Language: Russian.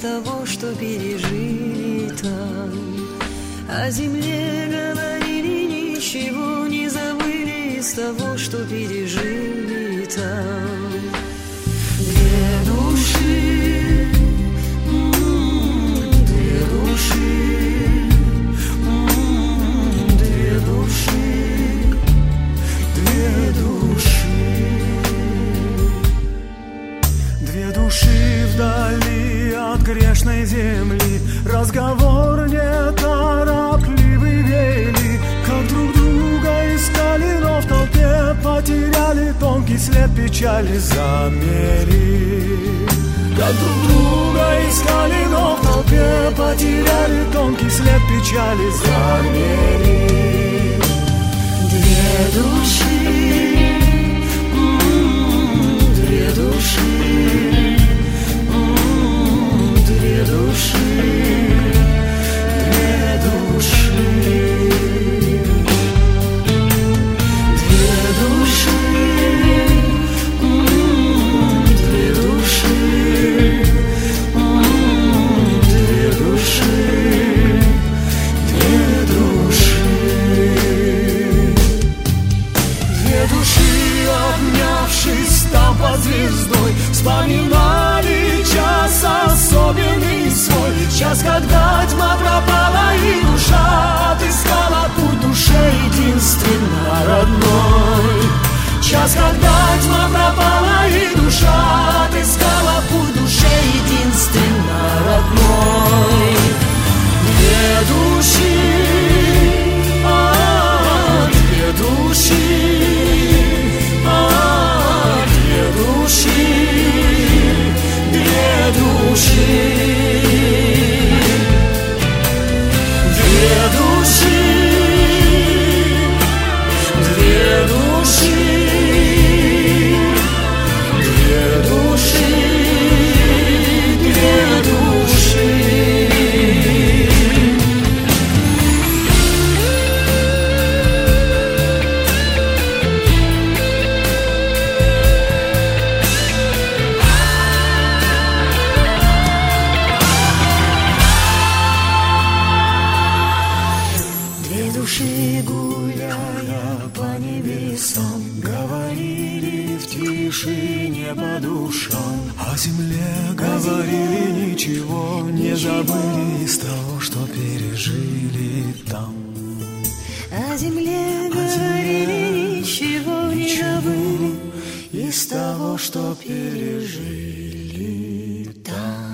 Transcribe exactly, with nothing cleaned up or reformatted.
того, что пережили там. О земле говорили, ничего не забыли из того, что пережили там. Две души, две души, две души, две души. Две души вдали от грешной земли, разговор неторопливый вели, как друг друга искали, но в толпе потеряли, тонкий след печали замели. Как друг друга искали, но в толпе потеряли, тонкий след печали замели. Две души, две души, две души, две души, две души, две души, две души, две души. Две души, обнявшись там под звездой, вспоминали час особенный свой. Час, когда тьма пропала и душа отыскала путь душе единственно родной. Час, когда тьма пропала и душа отыскала путь душе единственно родной. Две души, а, две души, а, две души, две души, две души, две души, две души, две души. Две души, гуляя по небесам, говорили в тишине по душам. О земле говорили, ничего не забыли из того, что пережили там. О земле говорили, ничего не забыли из того, что пережили там.